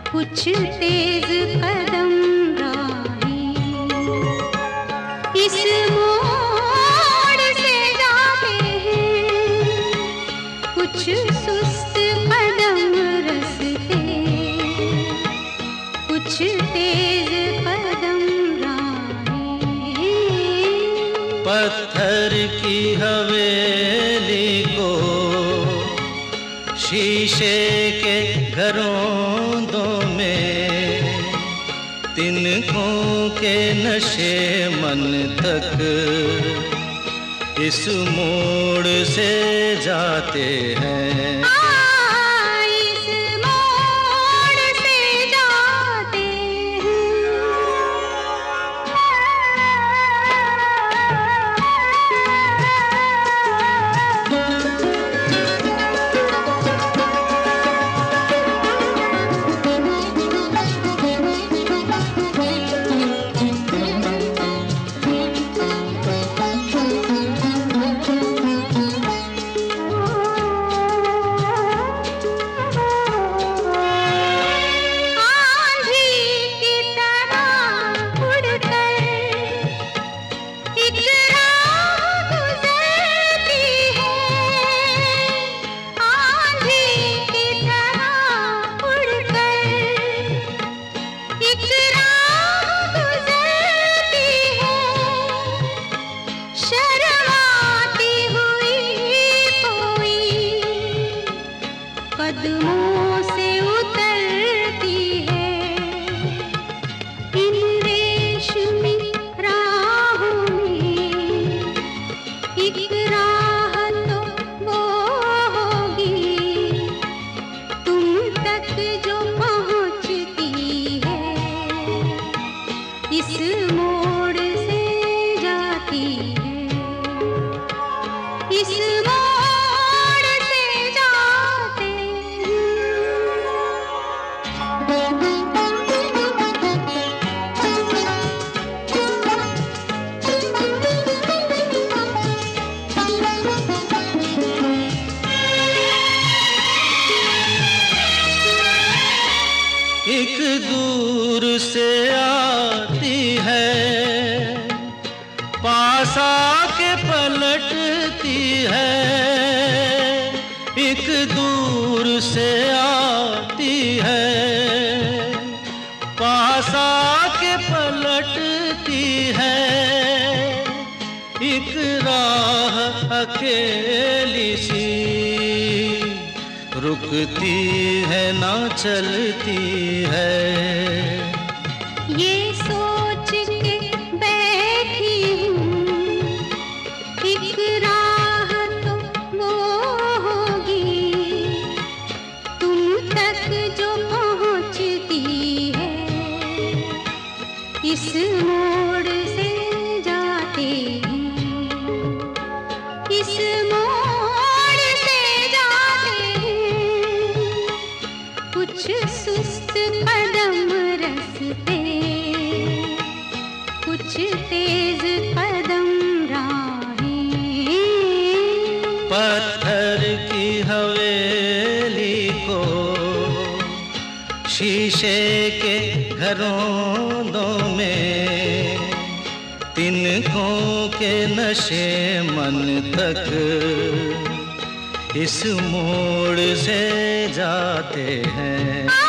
कुछ तेज कदम राही इस मोड़ से जाते हैं, कुछ सुस्त कदम रस्ते, कुछ तेज कदम राही। पत्थर की हवेली को शीशे के घरों में, तिनकों के नशे मन तक इस मोड़ से जाते हैं। इस मोड़ से जाते कदमों से उतरती है इन रेशमी राहों में, एक राह तो वो होगी तुम तक जो पहुंचती है, इस मोड़ से जाती है, इस एक दूर से आती है, पास आके पलटती है। एक दूर से आती है, पास आके पलटती है। एक राह अकेली सी रुकती है ना चलती है। ये सोच के बैठी हूँ एक राह तो वो होगी तुम तक जो पहुँचती है, इस मोड़ से जाते हैं, इस मोड़ से जाते हैं, कुछ सुस्त कदम रस्ते, कुछ तेज कदम राहें। पत्थर की हवेली को शीशे के घरों में, तिनकों के नशे मन तक इस मोड़ से जाते हैं।